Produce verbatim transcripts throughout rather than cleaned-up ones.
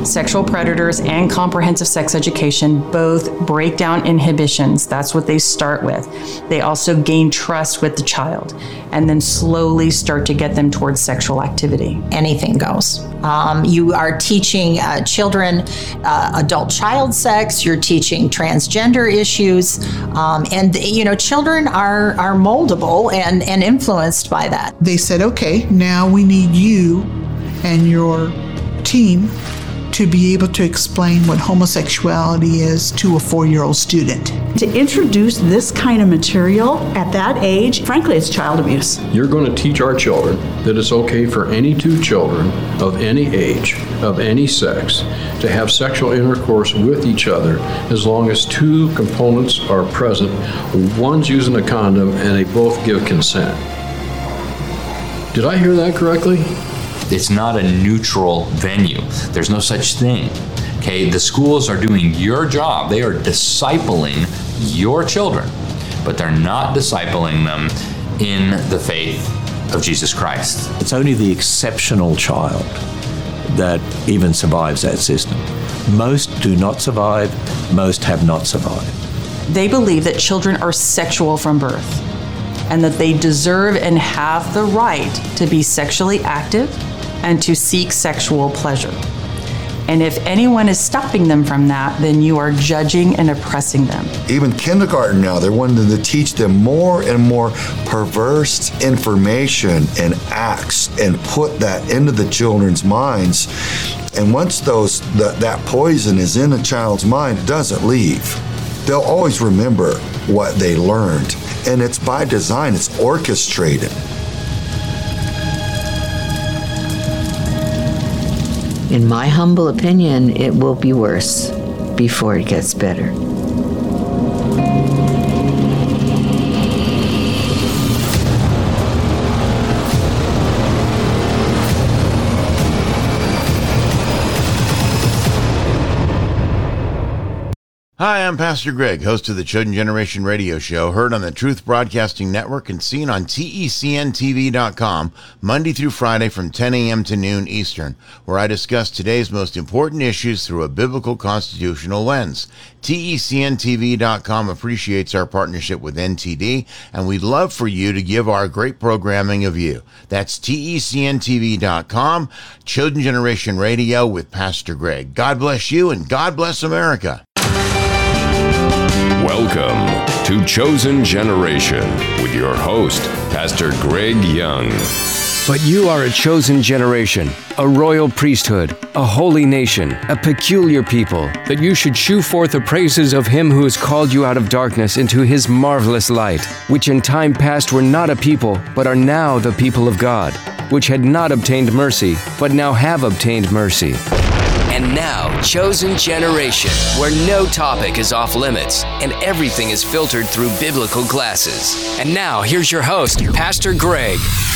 Sexual predators and comprehensive sex education both break down inhibitions. That's what they start with. They also gain trust with the child and then slowly start to get them towards sexual activity. Anything goes. Um, you are teaching uh, children uh, adult child sex. You're teaching transgender issues. Um, and, you know, children are, are moldable and, and influenced by that. They said, okay, now we need you and your team to be able to explain what homosexuality is to a four-year-old student. To introduce this kind of material at that age, frankly, it's child abuse. You're going to teach our children that it's okay for any two children of any age, of any sex, to have sexual intercourse with each other as long as two components are present. One's using a condom and they both give consent. Did I hear that correctly? It's not a neutral venue. There's no such thing. Okay, the schools are doing your job. They are discipling your children, but they're not discipling them in the faith of Jesus Christ. It's only the exceptional child that even survives that system. Most do not survive. Most have not survived. They believe that children are sexual from birth and that they deserve and have the right to be sexually active and to seek sexual pleasure. And if anyone is stopping them from that, then you are judging and oppressing them. Even kindergarten now, they're wanting to teach them more and more perverse information and acts and put that into the children's minds. And once those that, that poison is in a child's mind, it doesn't leave. They'll always remember what they learned. And it's by design, it's orchestrated. In my humble opinion, it will be worse before it gets better. Hi, I'm Pastor Greg, host of the Chosen Generation radio show, heard on the Truth Broadcasting Network and seen on T E C N T V dot com Monday through Friday from ten a.m. to noon Eastern, where I discuss today's most important issues through a biblical constitutional lens. T E C N T V dot com appreciates our partnership with N T D, and we'd love for you to give our great programming a view. That's T E C N T V dot com, Chosen Generation Radio with Pastor Greg. God bless you, and God bless America. Welcome to Chosen Generation with your host, Pastor Greg Young. But you are a chosen generation, a royal priesthood, a holy nation, a peculiar people, that you should shew forth the praises of him who has called you out of darkness into his marvelous light, which in time past were not a people, but are now the people of God, which had not obtained mercy, but now have obtained mercy. And now, Chosen Generation, where no topic is off limits and everything is filtered through biblical glasses. And now, here's your host, Pastor Greg.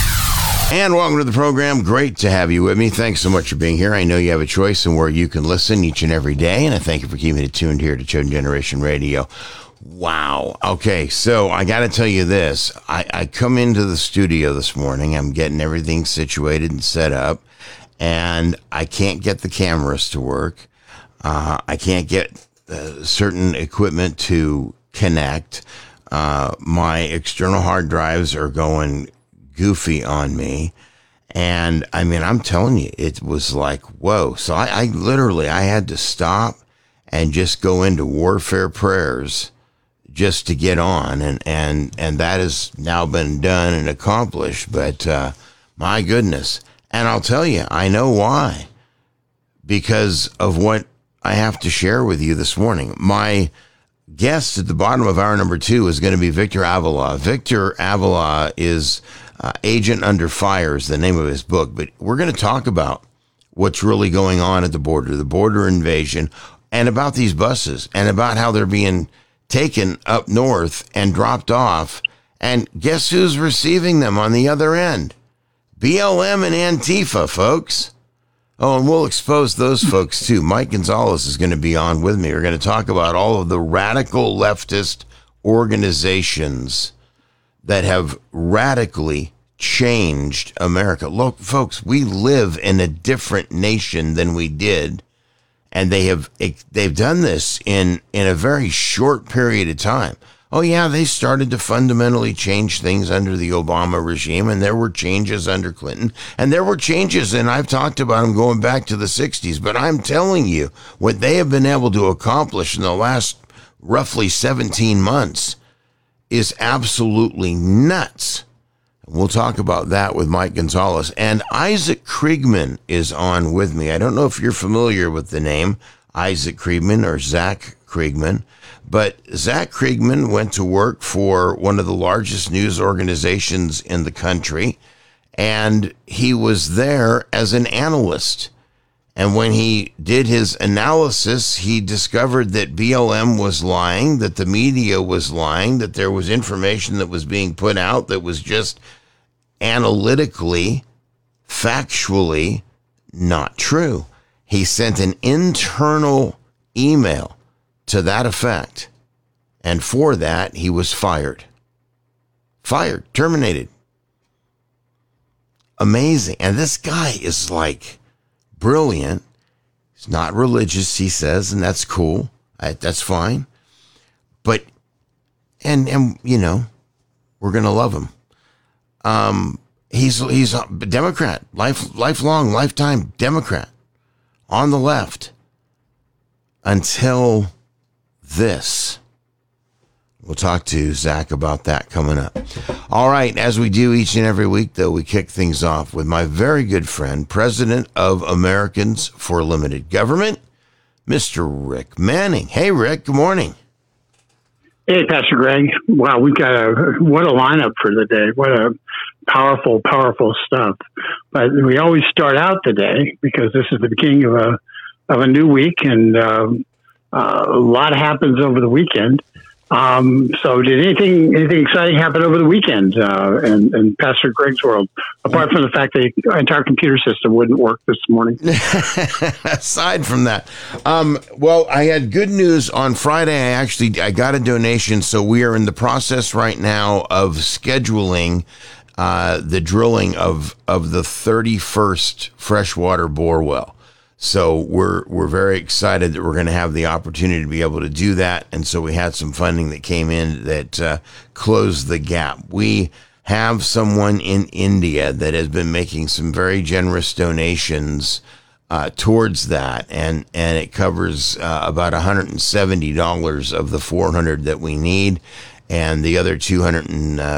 And welcome to the program. Great to have you with me. Thanks so much for being here. I know you have a choice in where you can listen each and every day, and I thank you for keeping it tuned here to Chosen Generation Radio. Wow. Okay, so I got to tell you this. I, I come into the studio this morning. I'm getting everything situated and set up. And I can't get the cameras to work. Uh, I can't get uh, certain equipment to connect. Uh, my external hard drives are going goofy on me. And I mean, I'm telling you, it was like, whoa. So I, I literally, I had to stop and just go into warfare prayers just to get on. And, and, and that has now been done and accomplished. But uh, my goodness. And I'll tell you, I know why. Because of what I have to share with you this morning. My guest at the bottom of hour number two is going to be Victor Avila. Victor Avila is uh, Agent Under Fire is the name of his book. But we're going to talk about what's really going on at the border, the border invasion, and about these buses, and about how they're being taken up north and dropped off. And guess who's receiving them on the other end? B L M and Antifa, folks. Oh, and we'll expose those folks, too. Mike Gonzalez is going to be on with me. We're going to talk about all of the radical leftist organizations that have radically changed America. Look, folks, we live in a different nation than we did And they have they've done this in, in a very short period of time. Oh, yeah, they started to fundamentally change things under the Obama regime, and there were changes under Clinton, and there were changes, and I've talked about them going back to the sixties, but I'm telling you, what they have been able to accomplish in the last roughly seventeen months is absolutely nuts. We'll talk about that with Mike Gonzalez. And Isaac Kriegman is on with me. I don't know if you're familiar with the name Isaac Kriegman or Zach Kriegman, but Zach Kriegman went to work for one of the largest news organizations in the country, and he was there as an analyst. And when he did his analysis, he discovered that B L M was lying, that the media was lying, that there was information that was being put out that was just analytically, factually not true. He sent an internal email to that effect, and for that, he was fired. Fired, terminated. Amazing. And this guy is like brilliant. He's not religious, he says, and that's cool. I, that's fine. But, and, and you know, we're going to love him. Um, he's, he's a Democrat, life, lifelong, lifetime Democrat on the left until this. We'll talk to Zach about that coming up. All right, as we do each and every week, though, we kick things off with my very good friend, President of Americans for Limited Government, Mister Rick Manning. Hey, Rick, good morning. Hey, Pastor Greg. Wow, we've got a, what a lineup for the day. What a powerful, powerful stuff. But we always start out the day, because this is the beginning of a, of a new week, and uh, uh, a lot happens over the weekend. Um, so did anything anything exciting happen over the weekend uh, in, in Pastor Greg's world, apart from the fact that the entire computer system wouldn't work this morning? Aside from that, um, well, I had good news on Friday. I actually I got a donation, so we are in the process right now of scheduling uh, the drilling of of the thirty-first freshwater bore well. So we're we're very excited that we're going to have the opportunity to be able to do that. And so we had some funding that came in that uh, closed the gap. We have someone in India that has been making some very generous donations uh, towards that. And, and it covers uh, about one hundred seventy dollars of the four hundred dollars that we need. And the other two hundred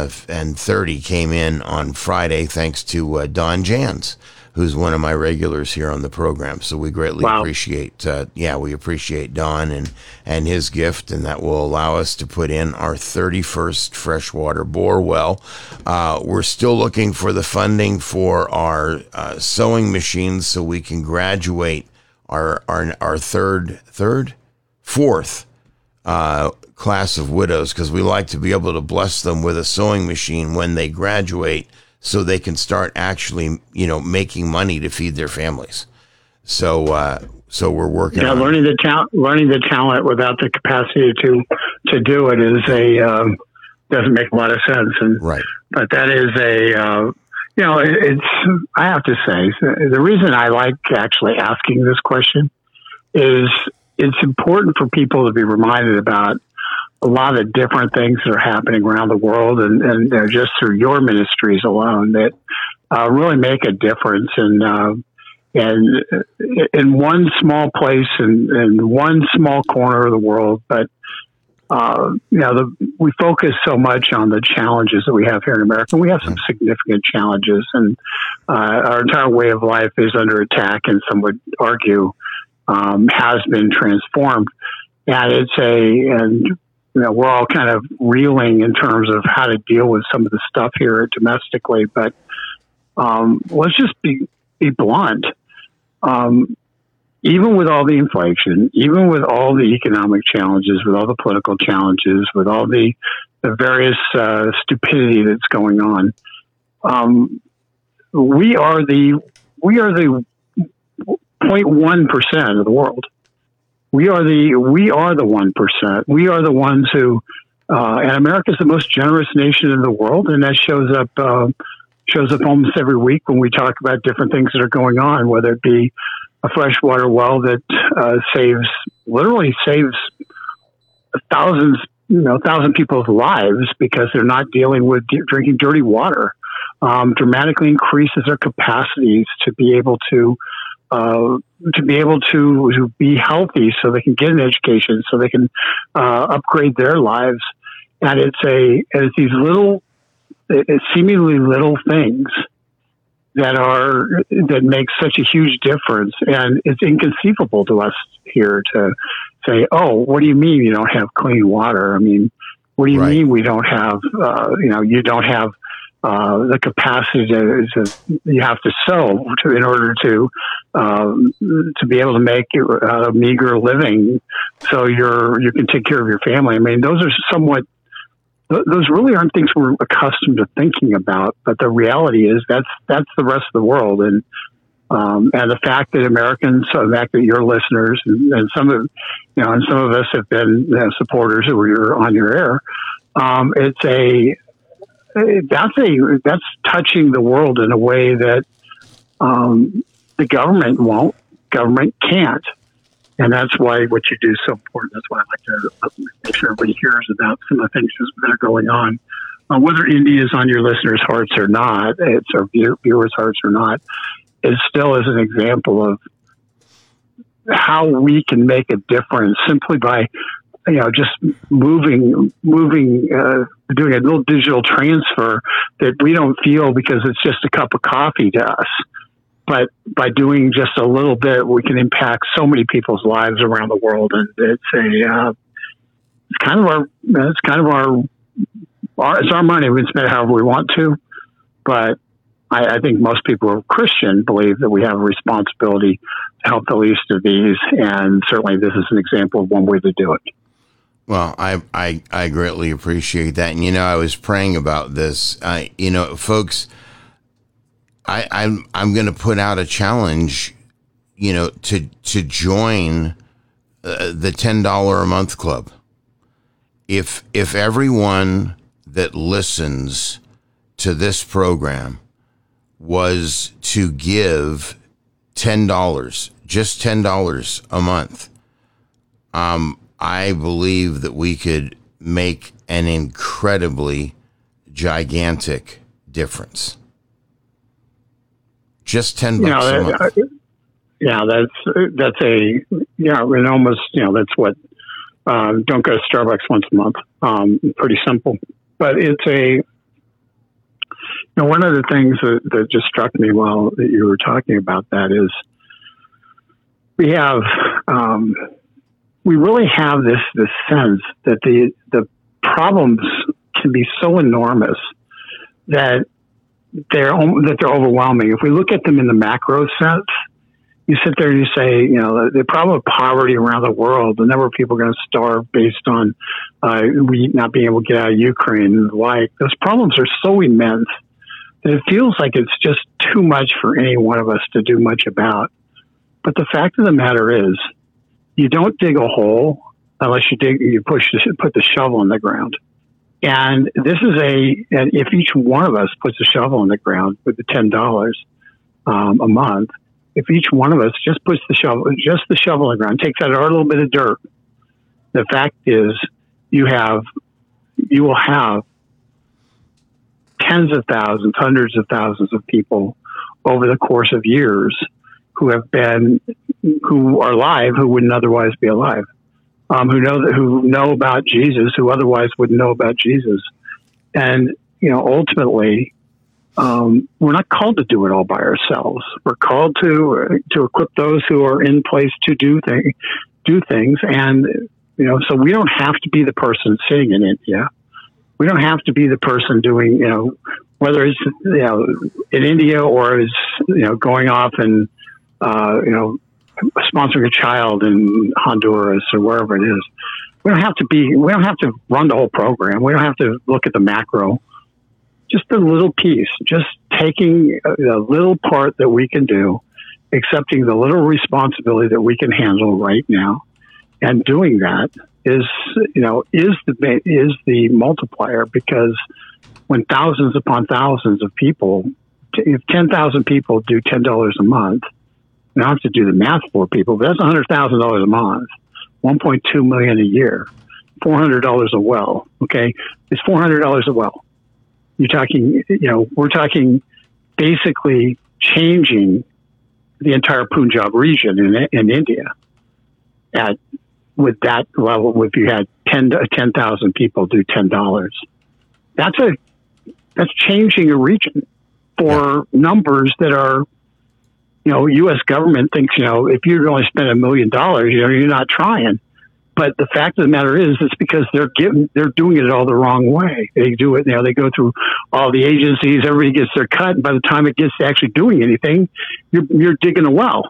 thirty came in on Friday, thanks to uh, Don Jans, who's one of my regulars here on the program. So we greatly wow. appreciate, uh, yeah, we appreciate Don and, and his gift, and that will allow us to put in our thirty-first freshwater bore well. Uh, we're still looking for the funding for our uh, sewing machines so we can graduate our our, our third, third, fourth uh, class of widows, because we like to be able to bless them with a sewing machine when they graduate, so they can start actually, you know, making money to feed their families. So, uh, so we're working. Yeah, on learning the talent, learning the talent without the capacity to to do it is a um, doesn't make a lot of sense. And right, but that is a uh, you know, it, it's I have to say the reason I like actually asking this question is it's important for people to be reminded about a lot of different things that are happening around the world, and, and you know, just through your ministries alone, that uh, really make a difference. And uh, and in one small place and in, in one small corner of the world, but uh, you know, the, we focus so much on the challenges that we have here in America. We have some significant challenges, and uh, our entire way of life is under attack, and some would argue um, has been transformed. And it's a and you know, we're all kind of reeling in terms of how to deal with some of the stuff here domestically, but um, let's just be, be blunt. Um, even with all the inflation, even with all the economic challenges, with all the political challenges, with all the, the various uh, stupidity that's going on, um, we are the we are the zero point one percent of the world. We are the we are the one percent. We are the ones who, uh, and America is the most generous nation in the world, and that shows up uh, shows up almost every week when we talk about different things that are going on, whether it be a freshwater well that uh, saves, literally saves thousands, you know, thousand people's lives because they're not dealing with d- drinking dirty water. Um, dramatically increases their capacities to be able to uh, to be able to, to be healthy, so they can get an education, so they can uh, upgrade their lives. And it's a it's these little, it's seemingly little things that are that make such a huge difference. And it's inconceivable to us here to say, "Oh, what do you mean you don't have clean water? I mean, what do you right. mean we don't have? Uh, you know, you don't have." Uh, the capacity to, to you have to sow to, in order to um, to be able to make a meager living, so you're you can take care of your family. I mean, those are somewhat those really aren't things we're accustomed to thinking about. But the reality is that's that's the rest of the world, and um, and the fact that Americans, so the fact that your listeners and, and some of you know, and some of us have been you know, supporters who are on your air. Um, it's a That's a that's touching the world in a way that um, the government won't, government can't, and that's why what you do is so important. That's why I like to make sure everybody hears about some of the things that are going on. Uh, whether India is on your listeners' hearts or not, it's our viewers' hearts or not, it still is an example of how we can make a difference simply by. You know, just moving, moving, uh, doing a little digital transfer that we don't feel because it's just a cup of coffee to us. But by doing just a little bit, we can impact so many people's lives around the world. And it's a, uh, it's kind of our, it's kind of our, our, it's our money. We can spend it however we want to. But I, I think most people who are Christian believe that we have a responsibility to help the least of these. And certainly this is an example of one way to do it. Well, I, I I greatly appreciate that. And, you know, I was praying about this. I, you know, folks, I, I'm, I'm going to put out a challenge, you know, to, to join uh, the ten dollars a month club. If, if everyone that listens to this program was to give ten dollars, just ten dollars a month, um, I believe that we could make an incredibly gigantic difference. Just ten bucks you know, that, a month. Uh, yeah, that's that's a yeah, and almost you know that's what. Uh, don't go to Starbucks once a month. Um, pretty simple, but it's a. You know, one of the things that, that just struck me while you were talking about that is we have. Um, We really have this, this sense that the the problems can be so enormous that they're that they're overwhelming. If we look at them in the macro sense, you sit there and you say, you know, the, the problem of poverty around the world, the number of people are going to starve based on uh, we not being able to get out of Ukraine and the like. Those problems are so immense that it feels like it's just too much for any one of us to do much about. But the fact of the matter is, you don't dig a hole unless you dig, you push, put the shovel in the ground. And this is a, and if each one of us puts a shovel in the ground with the ten dollars um, a month, if each one of us just puts the shovel, just the shovel in the ground, takes out our little bit of dirt, the fact is you have, you will have tens of thousands, hundreds of thousands of people over the course of years who have been, who are alive, who wouldn't otherwise be alive, um, who know that, who know about Jesus, who otherwise wouldn't know about Jesus. And, you know, ultimately, um, we're not called to do it all by ourselves. We're called to, to equip those who are in place to do things, do things. And, you know, so we don't have to be the person sitting in India. We don't have to be the person doing, you know, whether it's, you know, in India or is, you know, going off and, uh, you know, sponsoring a child in Honduras or wherever it is. We don't have to be, we don't have to run the whole program. We don't have to look at the macro, just a little piece, just taking a, a little part that we can do, accepting the little responsibility that we can handle right now. And doing that is, you know, is the, is the multiplier, because when thousands upon thousands of people, if ten thousand people do ten dollars a month, I don't have to do the math for people, but that's one hundred thousand dollars a month, one point two million dollars a year, four hundred dollars a well. Okay. It's four hundred dollars a well. You're talking, you know, we're talking basically changing the entire Punjab region in, in India at, with that level. If you had ten thousand people do ten dollars, that's a, that's changing a region for numbers that are, you know, U S government thinks, you know, if you only spend a million dollars, you know, you're not trying. But the fact of the matter is, it's because they're giving, they're doing it all the wrong way. They do it, you know, they go through all the agencies, everybody gets their cut. And by the time it gets to actually doing anything, you're, you're digging a well.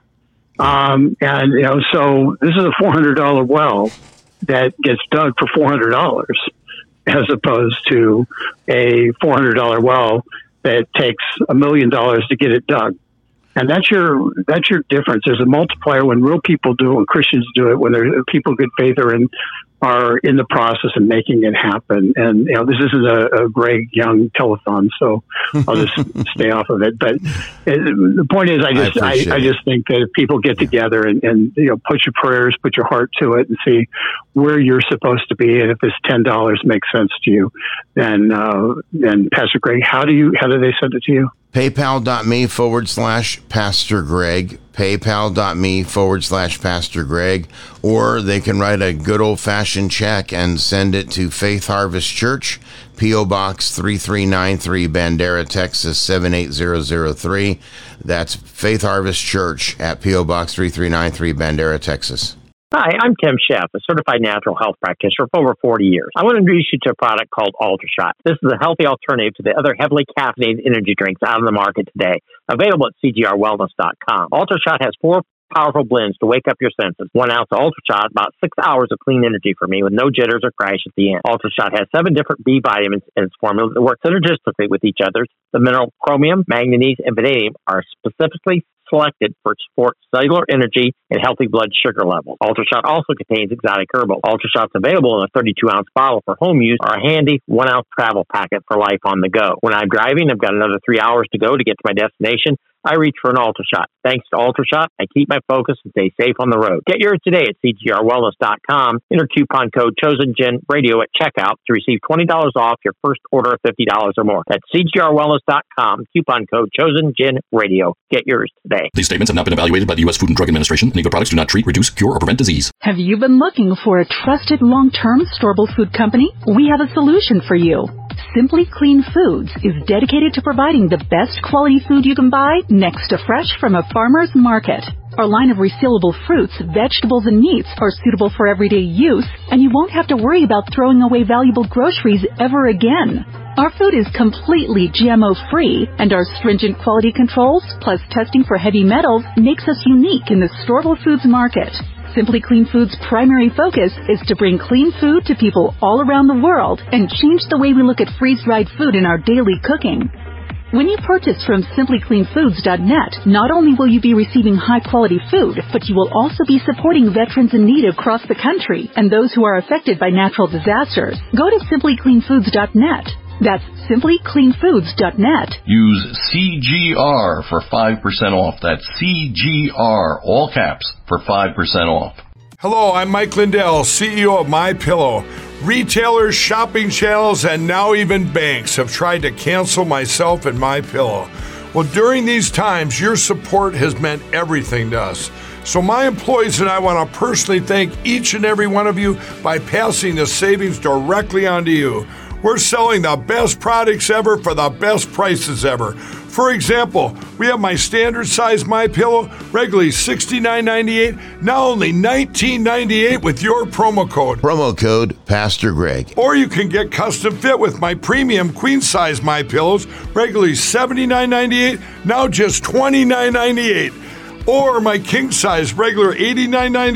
Um, and, you know, so this is a four hundred dollars well that gets dug for four hundred dollars as opposed to a four hundred dollars well that takes a million dollars to get it dug. And that's your that's your difference. There's a multiplier when real people do it, when Christians do it, when there people of good faith are in are in the process of making it happen. And you know, this isn't a, a Greg Young telethon, so I'll just stay off of it. But it, the point is, I just I, I, I just think that if people get together and, and you know, put your prayers, put your heart to it, and see where you're supposed to be, and if this ten dollars makes sense to you, then uh, then Pastor Greg, how do you how do they send it to you? PayPal.me forward slash Pastor Greg, PayPal.me forward slash Pastor Greg, or they can write a good old-fashioned check and send it to Faith Harvest Church, P O. Box three three nine three, Bandera, Texas seven eight zero zero three. That's Faith Harvest Church at P O. Box three three nine three, Bandera, Texas. Hi, I'm Tim Sheff, a certified natural health practitioner for over forty years. I want to introduce you to a product called UltraShot. This is a healthy alternative to the other heavily caffeinated energy drinks out on the market today, available at C G R wellness dot com. UltraShot has four powerful blends to wake up your senses. One ounce of UltraShot, about six hours of clean energy for me with no jitters or crash at the end. UltraShot has seven different B vitamins in its formula that work synergistically with each other. The mineral chromium, manganese, and vanadium are specifically selected for support cellular energy and healthy blood sugar levels. UltraShot also contains exotic herbal. UltraShot's available in a thirty-two ounce bottle for home use or a handy one ounce travel packet for life on the go. When I'm driving, I've got another three hours to go to get to my destination. I reach for an UltraShot. Thanks to UltraShot, I keep my focus and stay safe on the road. Get yours today at C G R wellness dot com. Enter coupon code ChosenGen Radio at checkout to receive twenty dollars off your first order of fifty dollars or more. That's C G R wellness dot com. Coupon code ChosenGen Radio. Get yours today. These statements have not been evaluated by the U S Food and Drug Administration, and Eagle products do not treat, reduce, cure, or prevent disease. Have you been looking for a trusted long-term storable food company? We have a solution for you. Simply Clean Foods is dedicated to providing the best quality food you can buy next to fresh from a farmer's market. Our line of resealable fruits, vegetables, and meats are suitable for everyday use, and you won't have to worry about throwing away valuable groceries ever again. Our food is completely G M O-free, and our stringent quality controls, plus testing for heavy metals, makes us unique in the storable foods market. Simply Clean Foods' primary focus is to bring clean food to people all around the world and change the way we look at freeze-dried food in our daily cooking. When you purchase from simply clean foods dot net, not only will you be receiving high-quality food, but you will also be supporting veterans in need across the country and those who are affected by natural disasters. Go to simply clean foods dot net. That's simply clean foods dot net. Use C G R for five percent off. That's C G R, all caps, for five percent off. Hello, I'm Mike Lindell, C E O of MyPillow. Retailers, shopping channels, and now even banks have tried to cancel myself and MyPillow. Well, during these times, your support has meant everything to us. So my employees and I want to personally thank each and every one of you by passing the savings directly on to you. We're selling the best products ever for the best prices ever. For example, we have my standard size MyPillow, regularly sixty-nine ninety-eight, now only nineteen ninety-eight with your promo code. Promo code Pastor Greg. Or you can get custom fit with my premium queen size MyPillows, regularly seventy-nine ninety-eight, now just twenty-nine ninety-eight. Or my king size, regular eighty-nine ninety-eight,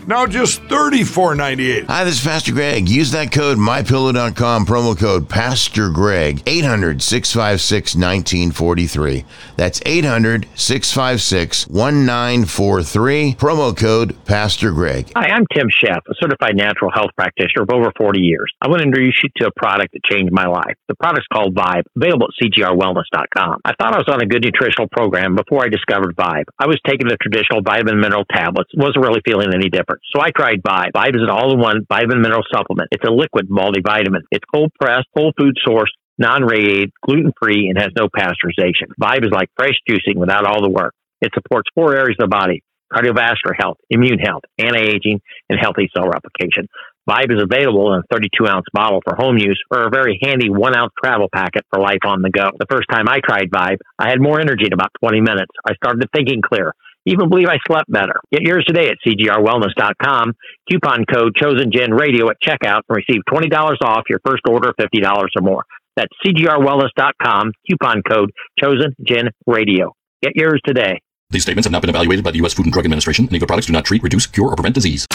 now just thirty-four ninety-eight. Hi, this is Pastor Greg. Use that code my pillow dot com, promo code Pastor Greg, eight hundred, six five six, one nine four three. That's eight hundred, six five six, one nine four three, promo code Pastor Greg. Hi, I'm Tim Sheff, a certified natural health practitioner of over forty years. I want to introduce you to a product that changed my life. The product's called Vibe, available at C G R wellness dot com. I thought I was on a good nutritional program before I discovered Vibe. I was taking the traditional vitamin mineral tablets, wasn't really feeling any different. So I tried Vibe. Vibe is an all-in-one vitamin mineral supplement. It's a liquid multivitamin. It's cold-pressed, whole food sourced, non-radiated, gluten-free, and has no pasteurization. Vibe is like fresh juicing without all the work. It supports four areas of the body: cardiovascular health, immune health, anti-aging, and healthy cell replication. Vibe is available in a thirty-two ounce bottle for home use or a very handy one ounce travel packet for life on the go. The first time I tried Vibe, I had more energy in about twenty minutes. I started thinking clear. Even believe I slept better. Get yours today at C G R wellness dot com. Coupon code ChosenGenRadio at checkout and receive twenty dollars off your first order of fifty dollars or more. That's C G R wellness dot com. Coupon code ChosenGenRadio. Get yours today. These statements have not been evaluated by the U S Food and Drug Administration. Any of the products do not treat, reduce, cure, or prevent disease.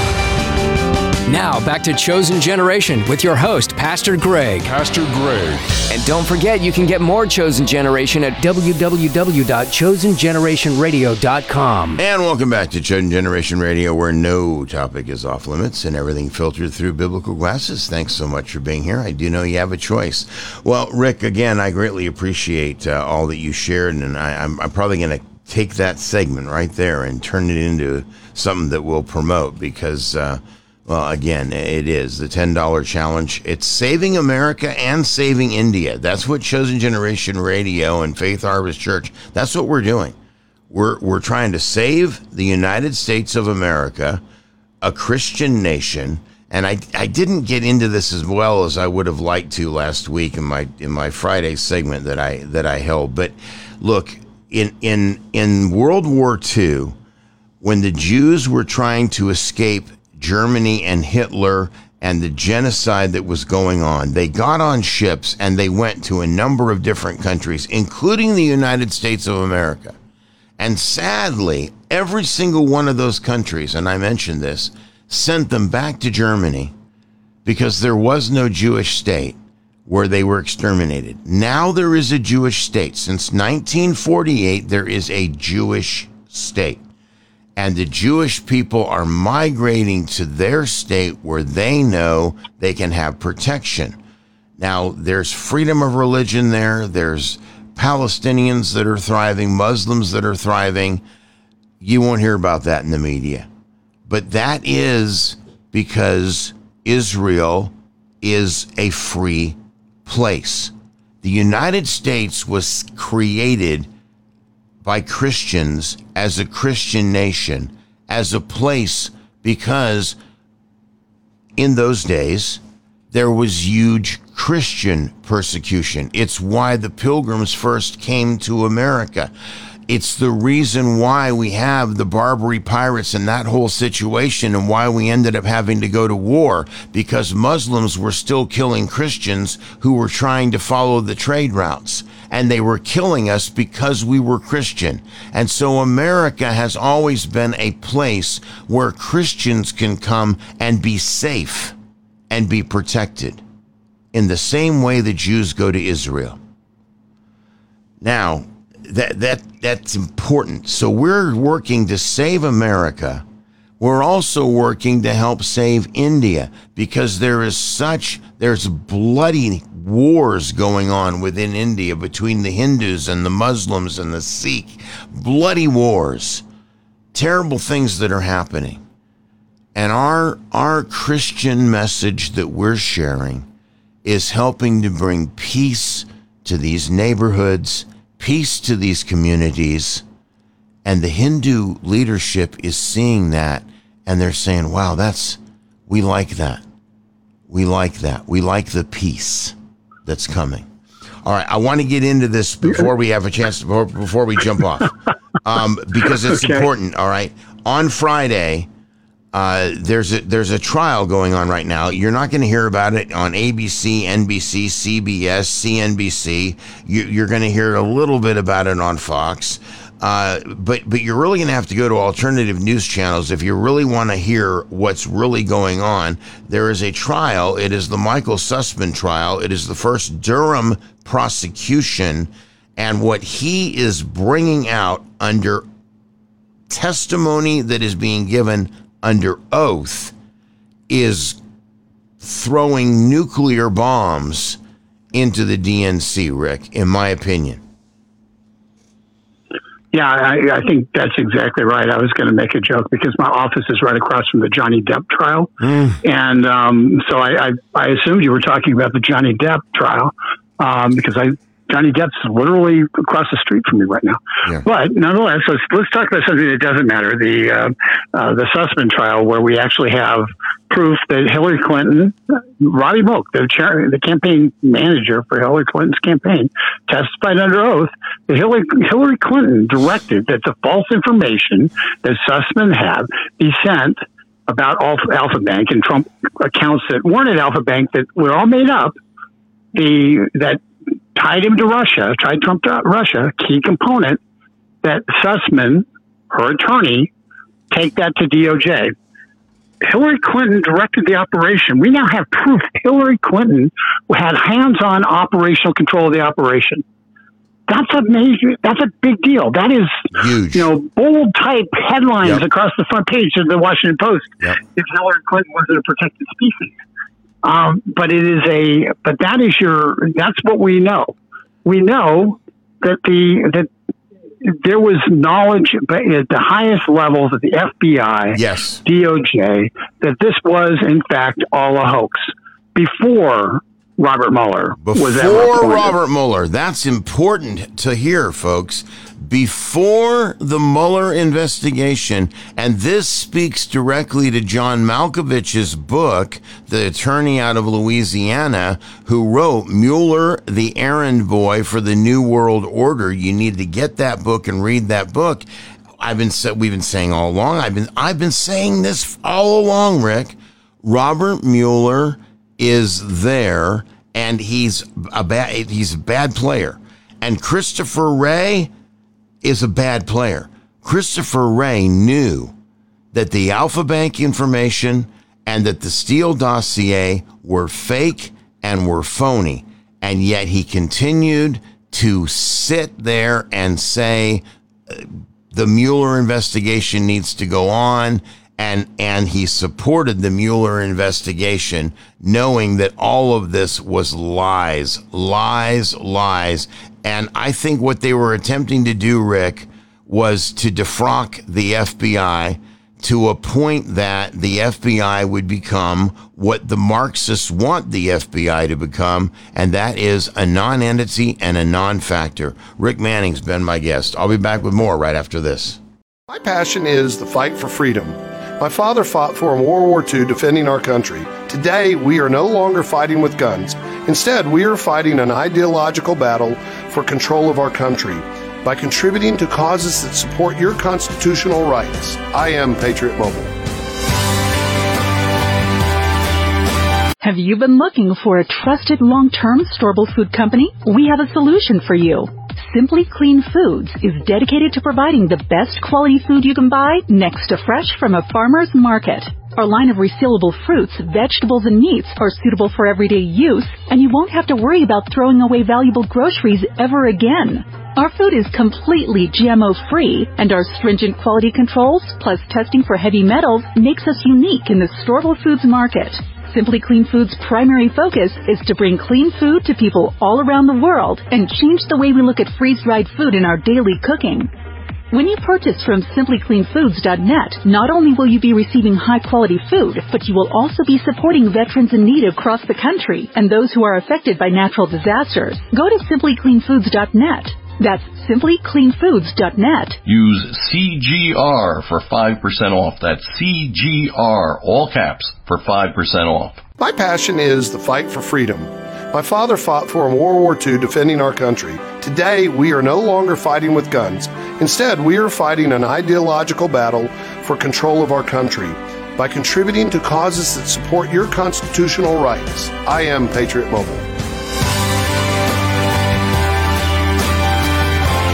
Now, back to Chosen Generation with your host, Pastor Greg. Pastor Greg. And don't forget, you can get more Chosen Generation at w w w dot chosen generation radio dot com. And welcome back to Chosen Generation Radio, where no topic is off limits and everything filtered through biblical glasses. Thanks so much for being here. I do know you have a choice. Well, Rick, again, I greatly appreciate uh, all that you shared, and I, I'm, I'm probably going to take that segment right there and turn it into something that we'll promote because... Uh, Well, again, it is the ten dollar challenge. It's saving America and saving India. That's what Chosen Generation Radio and Faith Harvest Church, that's what we're doing. We're we're trying to save the United States of America, a Christian nation. And I, I didn't get into this as well as I would have liked to last week in my in my Friday segment that I that I held. But look, in in in World War Two, when the Jews were trying to escape Germany and Hitler and the genocide that was going on, they got on ships and they went to a number of different countries, including the United States of America. And sadly, every single one of those countries, and I mentioned this, sent them back to Germany because there was no Jewish state where they were exterminated. Now there is a Jewish state. Since nineteen forty-eight, there is a Jewish state. And the Jewish people are migrating to their state where they know they can have protection. Now, there's freedom of religion there. There's Palestinians that are thriving, Muslims that are thriving. You won't hear about that in the media. But that is because Israel is a free place. The United States was created by Christians as a Christian nation, as a place, because in those days, there was huge Christian persecution. It's why the Pilgrims first came to America. It's the reason why we have the Barbary pirates and that whole situation, and why we ended up having to go to war, because Muslims were still killing Christians who were trying to follow the trade routes. And they were killing us because we were Christian. And so America has always been a place where Christians can come and be safe and be protected, in the same way the Jews go to Israel. Now, that that that's important. So we're working to save America. We're also working to help save India, because there is such, there's bloody wars going on within India between the Hindus and the Muslims and the Sikh. Bloody wars. Terrible things that are happening. And our our Christian message that we're sharing is helping to bring peace to these neighborhoods, peace to these communities. And the Hindu leadership is seeing that, and they're saying, wow, that's, we like that. We like that. We like the peace that's coming. All right, I want to get into this before we have a chance, to, before, before we jump off, um, because it's okay. important, all right? On Friday, uh, there's a, there's a trial going on right now. You're not going to hear about it on A B C, N B C, C B S, C N B C. You, you're going to hear a little bit about it on Fox. Uh, but but you're really going to have to go to alternative news channels if you really want to hear what's really going on. There is a trial. It is the Michael Sussman trial. It is the first Durham prosecution. And what he is bringing out under testimony that is being given under oath is throwing nuclear bombs into the D N C, Rick, in my opinion. Yeah, I, I think that's exactly right. I was going to make a joke because my office is right across from the Johnny Depp trial. Mm. And um, so I, I, I assumed you were talking about the Johnny Depp trial um, because I Johnny Depp's literally across the street from me right now. Yeah. But nonetheless, let's, let's talk about something that doesn't matter, the uh, uh, the Sussman trial, where we actually have proof that Hillary Clinton, Robbie Mook, the, chair, the campaign manager for Hillary Clinton's campaign, testified under oath that Hillary, Hillary Clinton directed that the false information that Sussman had be sent about Alpha Bank and Trump accounts that weren't at Alpha Bank that were all made up, the that tied him to Russia, tied Trump to Russia, key component, that Sussman, her attorney, take that to D O J. Hillary Clinton directed the operation. We now have proof Hillary Clinton had hands-on operational control of the operation. That's a major, that's a big deal. That is huge. You know, bold type headlines yep. across the front page of the Washington Post. Yep. If Hillary Clinton wasn't a protected species. Um, but it is a, but that is your, that's what we know. We know that the, that there was knowledge at the highest levels of the F B I, yes. D O J, that this was in fact all a hoax before Robert Mueller was ever appointed. Before Robert Mueller. That's important to hear, folks. Before the Mueller investigation, and this speaks directly to John Malkovich's book, the attorney out of Louisiana, who wrote Mueller, the Errand Boy for the New World Order. You need to get that book and read that book. I've been we've been saying all along. I've been I've been saying this all along, Rick. Robert Mueller is there, and he's a bad he's a bad player, and Christopher Wray is a bad player. Christopher Wray knew that the Alpha Bank information and that the Steele dossier were fake and were phony, and yet he continued to sit there and say uh, the Mueller investigation needs to go on. And and he supported the Mueller investigation, knowing that all of this was lies, lies, lies. And I think what they were attempting to do, Rick, was to defrock the F B I to a point that the F B I would become what the Marxists want the F B I to become, and that is a non-entity and a non-factor. Rick Manning's been my guest. I'll be back with more right after this. My passion is the fight for freedom. My father fought for in World War Two defending our country. Today, we are no longer fighting with guns. Instead, we are fighting an ideological battle for control of our country by contributing to causes that support your constitutional rights. I am Patriot Mobile. Have you been looking for a trusted long-term storable food company? We have a solution for you. Simply Clean Foods is dedicated to providing the best quality food you can buy next to fresh from a farmer's market. Our line of resealable fruits, vegetables, and meats are suitable for everyday use, and you won't have to worry about throwing away valuable groceries ever again. Our food is completely G M O-free, and our stringent quality controls, plus testing for heavy metals, makes us unique in the storable foods market. Simply Clean Foods' primary focus is to bring clean food to people all around the world and change the way we look at freeze-dried food in our daily cooking. When you purchase from simply clean foods dot net, not only will you be receiving high-quality food, but you will also be supporting veterans in need across the country and those who are affected by natural disasters. Go to simply clean foods dot net. That's simply clean foods dot net. Use C G R for five percent off. That's C G R, all caps, for five percent off. My passion is the fight for freedom. My father fought for in World War Two defending our country. Today, we are no longer fighting with guns. Instead, we are fighting an ideological battle for control of our country by contributing to causes that support your constitutional rights. I am Patriot Mobile. Hi,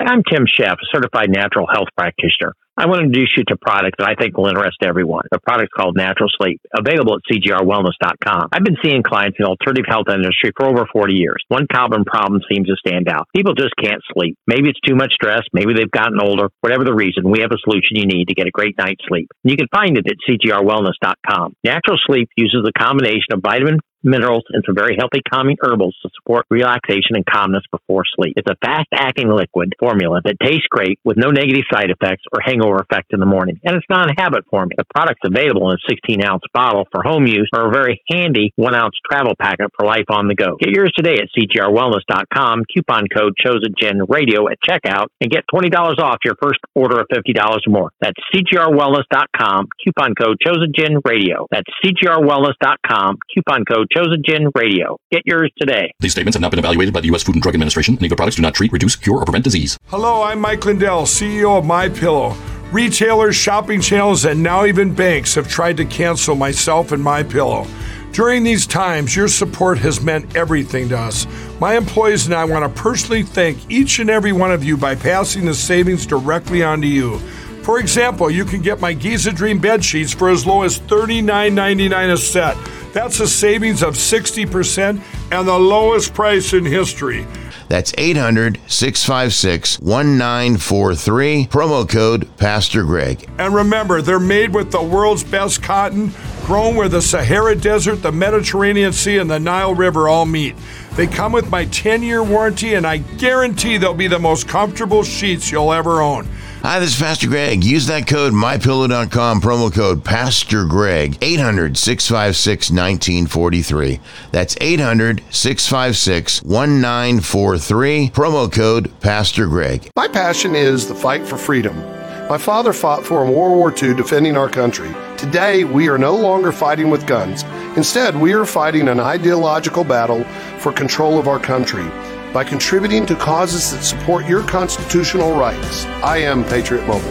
I'm Tim Sheff, a certified natural health practitioner. I want to introduce you to a product that I think will interest everyone. The product's called Natural Sleep, available at C G R wellness dot com. I've been seeing clients in the alternative health industry for over forty years. One common problem seems to stand out. People just can't sleep. Maybe it's too much stress. Maybe they've gotten older. Whatever the reason, we have a solution you need to get a great night's sleep. You can find it at C G R wellness dot com. Natural Sleep uses a combination of vitamin, minerals, and some very healthy calming herbals to support relaxation and calmness before sleep. It's a fast-acting liquid formula that tastes great with no negative side effects or hangover effect in the morning. And it's not a habit forming. The product's available in a sixteen ounce bottle for home use or a very handy one ounce travel packet for life on the go. Get yours today at C G R wellness dot com, coupon code ChosenGenRadio at checkout, and get twenty dollars off your first order of fifty dollars or more. That's C G R wellness dot com, coupon code ChosenGenRadio. That's C G R wellness dot com, coupon code ChosenGenRadio. Get yours today. These statements have not been evaluated by the U S Food and Drug Administration. Any of the products do not treat, reduce, cure, or prevent disease. Hello, I'm Mike Lindell, C E O of MyPillow. Retailers, shopping channels, and now even banks have tried to cancel myself and MyPillow. During these times, your support has meant everything to us. My employees and I want to personally thank each and every one of you by passing the savings directly on to you. For example, you can get my Giza Dream bed sheets for as low as thirty-nine ninety-nine a set. That's a savings of sixty percent and the lowest price in history. That's eight hundred, six five six, one nine four three, promo code Pastor Greg. And remember, they're made with the world's best cotton, grown where the Sahara Desert, the Mediterranean Sea, and the Nile River all meet. They come with my ten-year warranty, and I guarantee they'll be the most comfortable sheets you'll ever own. Hi, this is Pastor Greg. Use that code, my pillow dot com, promo code Pastor Greg, eight hundred, six five six, one nine four three. That's eight hundred, six five six, one nine four three, promo code Pastor Greg. My passion is the fight for freedom. My father fought for in World War Two defending our country. Today, we are no longer fighting with guns. Instead, we are fighting an ideological battle for control of our country by contributing to causes that support your constitutional rights. I am Patriot Mobile.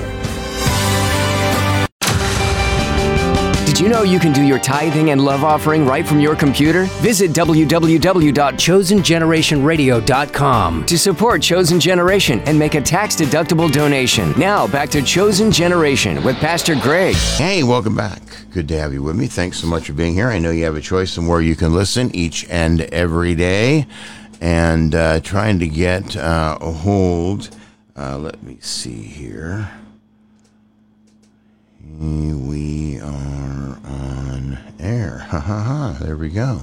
Did you know you can do your tithing and love offering right from your computer? Visit w w w dot chosen generation radio dot com to support Chosen Generation and make a tax-deductible donation. Now, back to Chosen Generation with Pastor Greg. Hey, welcome back. Good to have you with me. Thanks so much for being here. I know you have a choice in where you can listen each and every day. And uh, trying to get uh, a hold, uh, let me see here. We are on air. Ha ha ha. There we go.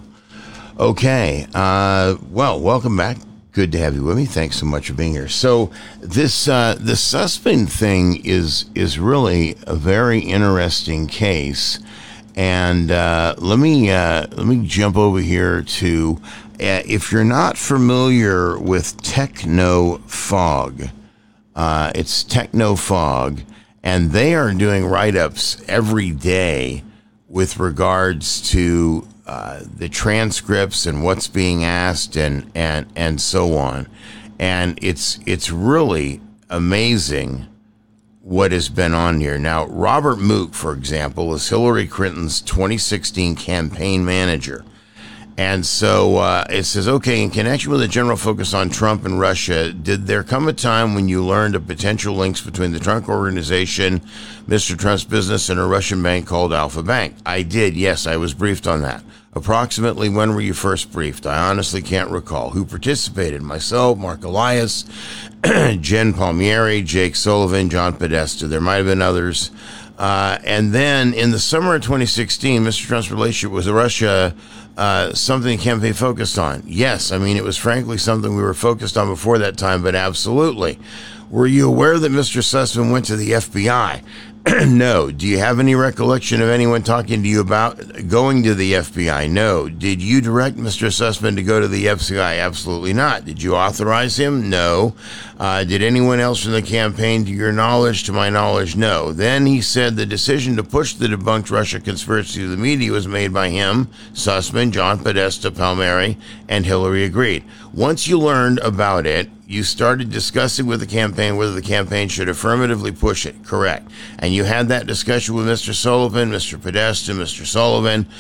Okay. Uh, well, welcome back. Good to have you with me. Thanks so much for being here. So this uh, the Sussman thing is is really a very interesting case. And uh, let me uh, let me jump over here to uh, if you're not familiar with Technofog, uh, it's Technofog, and they are doing write-ups every day with regards to uh, the transcripts and what's being asked and and and so on, and it's it's really amazing what has been on here. Now, Robert Mook, for example, is Hillary Clinton's twenty sixteen campaign manager. And so uh, it says, okay, in connection with the general focus on Trump and Russia, did there come a time when you learned of potential links between the Trump organization, Mister Trump's business, and a Russian bank called Alpha Bank? I did, yes, I was briefed on that. Approximately when were you first briefed? I honestly can't recall. Who participated? Myself, Mark Elias, Jen Palmieri, Jake Sullivan, John Podesta. There might have been others. Uh, and then in the summer of twenty sixteen, Mister Trump's relationship with Russia, uh, something the campaign focused on. Yes, I mean, it was frankly something we were focused on before that time, but absolutely. Were you aware that Mister Sussman went to the F B I? No. Do you have any recollection of anyone talking to you about going to the F B I? No. Did you direct Mister Sussman to go to the F B I? Absolutely not. Did you authorize him? No. Uh, did anyone else from the campaign, to your knowledge, to my knowledge? No. Then he said the decision to push the debunked Russia conspiracy to the media was made by him, Sussman, John Podesta, Palmieri, and Hillary agreed. Once you learned about it, you started discussing with the campaign whether the campaign should affirmatively push it. Correct. And you had that discussion with Mister Sullivan, Mister Podesta, Mister Sullivan.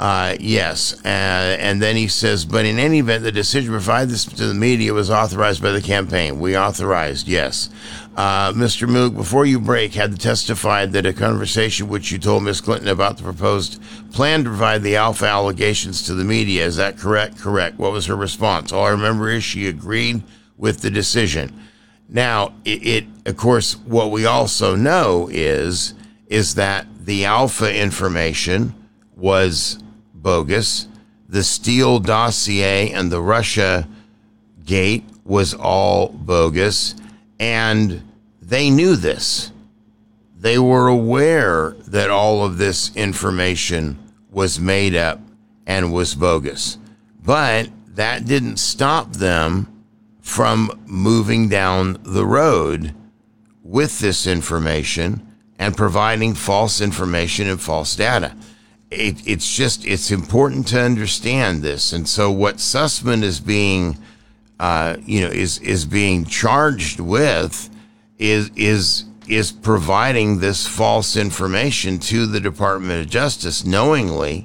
Uh, yes. Uh, and then he says, but in any event, the decision to provide this to the media was authorized by the campaign. We authorized, yes. Uh, Mister Moog, before you break, had testified that a conversation which you told Miz Clinton about the proposed plan to provide the alpha allegations to the media. Is that correct? Correct. What was her response? All I remember is she agreed with the decision. Now, it, it of course, what we also know is, is that the alpha information was bogus. The Steele dossier and the Russia gate was all bogus. And they knew this. They were aware that all of this information was made up and was bogus. But that didn't stop them from moving down the road with this information and providing false information and false data. It, it's just, it's important to understand this. And so what Sussman is being Uh, you know, is is being charged with is is is providing this false information to the Department of Justice knowingly,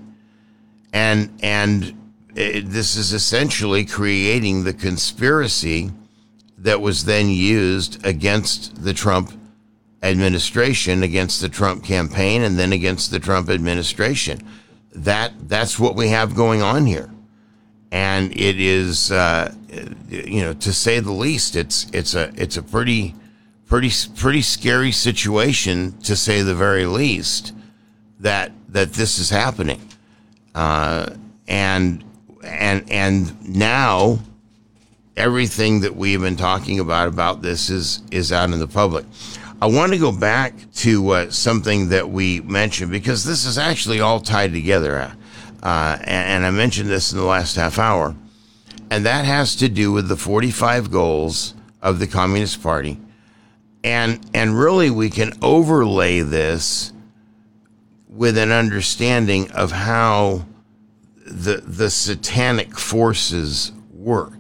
and and it, this is essentially creating the conspiracy that was then used against the Trump administration, against the Trump campaign, and then against the Trump administration. That that's what we have going on here. And it is, uh, you know, to say the least, it's it's a it's a pretty, pretty, pretty scary situation, to say the very least, that that this is happening, uh, and and and now everything that we've been talking about about this is is out in the public. I want to go back to uh, something that we mentioned, because this is actually all tied together. Uh, and, and I mentioned this in the last half hour, and that has to do with the forty-five goals of the Communist Party. And, and really, we can overlay this with an understanding of how the, the satanic forces work.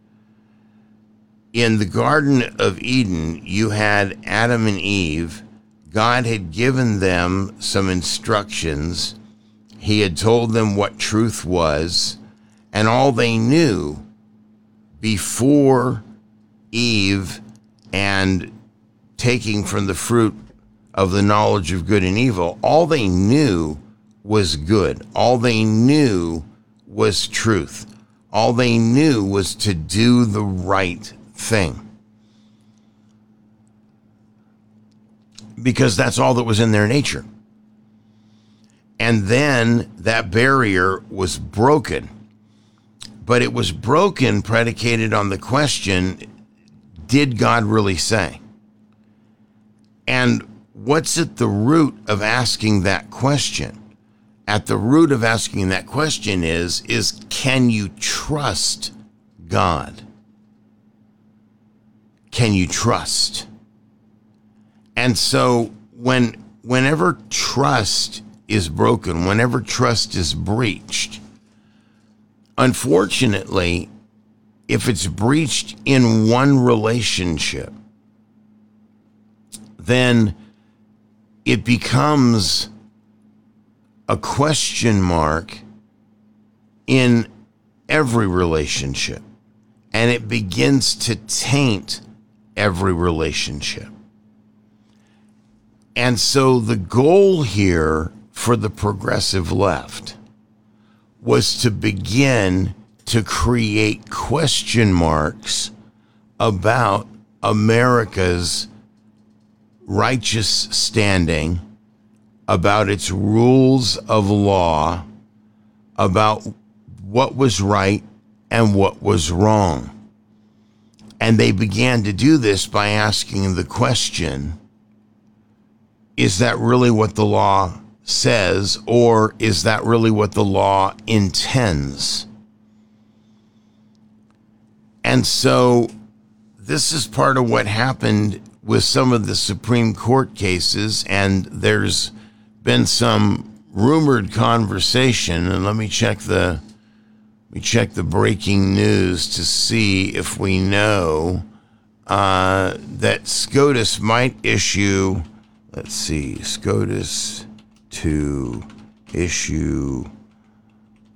In the Garden of Eden, you had Adam and Eve. God had given them some instructions. He had told them what truth was, and all they knew before Eve and taking from the fruit of the knowledge of good and evil, all they knew was good. All they knew was truth. All they knew was to do the right thing. Because that's all that was in their nature. And then that barrier was broken. But it was broken predicated on the question, did God really say? And what's at the root of asking that question? At the root of asking that question is, is can you trust God? Can you trust? And so when whenever trust is broken, whenever trust is breached, unfortunately, if it's breached in one relationship, then it becomes a question mark in every relationship, and it begins to taint every relationship. And so the goal here for the progressive left was to begin to create question marks about America's righteous standing, about its rules of law, about what was right and what was wrong. And they began to do this by asking the question, is that really what the law says, or is that really what the law intends? And so this is part of what happened with some of the Supreme Court cases, and there's been some rumored conversation, and let me check the let me check the breaking news to see if we know uh, that SCOTUS might issue, let's see, SCOTUS to issue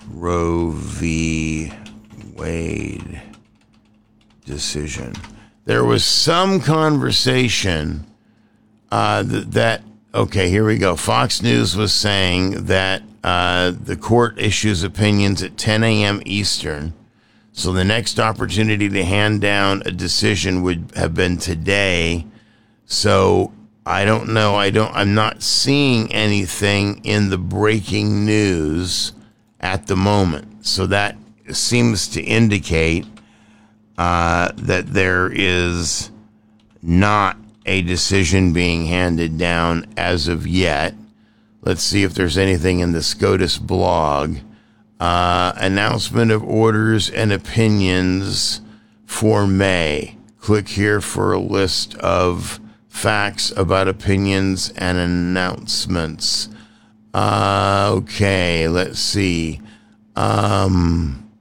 Roe v. Wade decision. There was some conversation uh, that, that, okay, here we go. Fox News was saying that uh, the court issues opinions at ten a.m. Eastern. So the next opportunity to hand down a decision would have been today. So I don't know. I don't, I'm not seeing anything in the breaking news at the moment. So that seems to indicate uh, that there is not a decision being handed down as of yet. Let's see if there's anything in the SCOTUS blog. Uh, announcement of orders and opinions for May. Click here for a list of facts about opinions and announcements. Uh, okay, let's see. Um,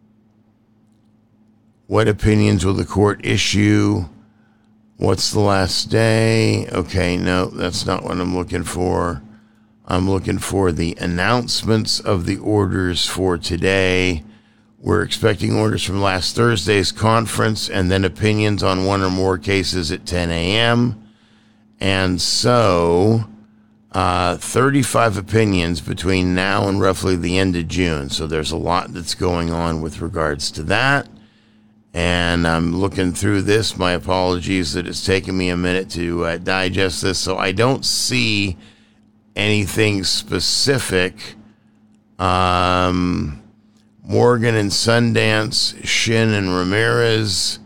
what opinions will the court issue? What's the last day? Okay, no, that's not what I'm looking for. I'm looking for the announcements of the orders for today. We're expecting orders from last Thursday's conference and then opinions on one or more cases at ten a.m. And so uh, thirty-five opinions between now and roughly the end of June. So there's a lot that's going on with regards to that. And I'm looking through this. My apologies that it's taken me a minute to uh, digest this. So I don't see anything specific. Um, Morgan and Sundance, Shin and Ramirez.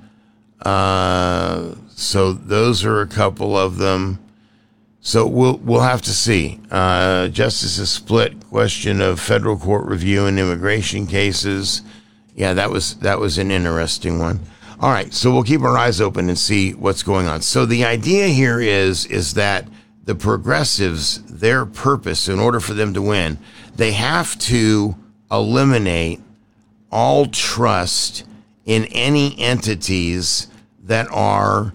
Uh, so those are a couple of them. So we'll we'll have to see. Uh, Justice is split. Question of federal court review in immigration cases. Yeah, that was that was an interesting one. All right, so we'll keep our eyes open and see what's going on. So the idea here is is that the progressives, their purpose, in order for them to win, they have to eliminate all trust in any entities that are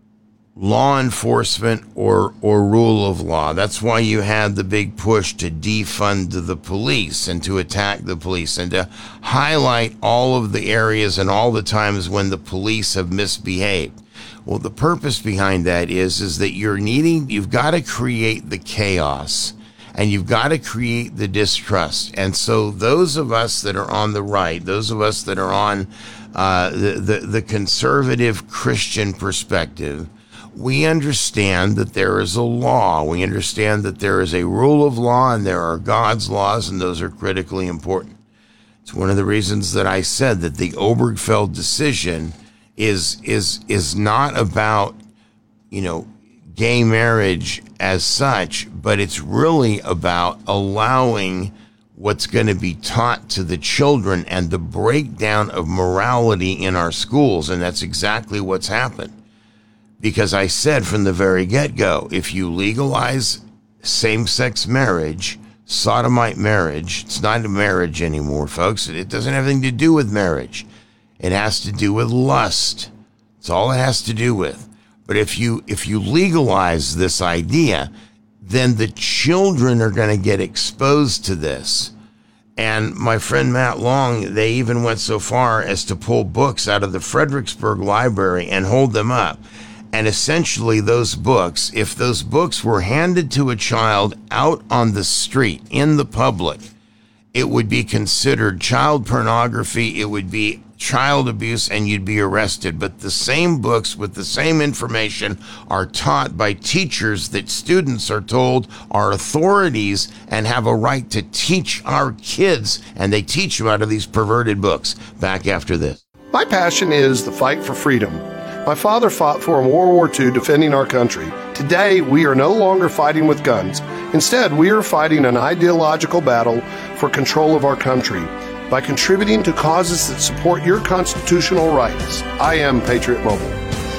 law enforcement or or rule of law. That's why you had the big push to defund the police and to attack the police and to highlight all of the areas and all the times when the police have misbehaved. Well, the purpose behind that is, is that you're needing, you've got to create the chaos and you've got to create the distrust. And so those of us that are on the right, those of us that are on uh, the, the, the conservative Christian perspective, we understand that there is a law. We understand that there is a rule of law and there are God's laws, and those are critically important. It's one of the reasons that I said that the Obergefell decision is is is not about, you know, gay marriage as such, but it's really about allowing what's going to be taught to the children and the breakdown of morality in our schools, and that's exactly what's happened. Because I said from the very get-go, if you legalize same-sex marriage, sodomite marriage, it's not a marriage anymore, folks. It doesn't have anything to do with marriage. It has to do with lust. That's all it has to do with. But if you if you legalize this idea, then the children are going to get exposed to this. And my friend Matt Long, they even went so far as to pull books out of the Fredericksburg Library and hold them up. And essentially those books, if those books were handed to a child out on the street, in the public, it would be considered child pornography, it would be child abuse, and you'd be arrested. But the same books with the same information are taught by teachers that students are told are authorities and have a right to teach our kids, and they teach you out of these perverted books. Back after this. My passion is the fight for freedom. My father fought for in World War Two defending our country. Today, we are no longer fighting with guns. Instead, we are fighting an ideological battle for control of our country by contributing to causes that support your constitutional rights. I am Patriot Mobile.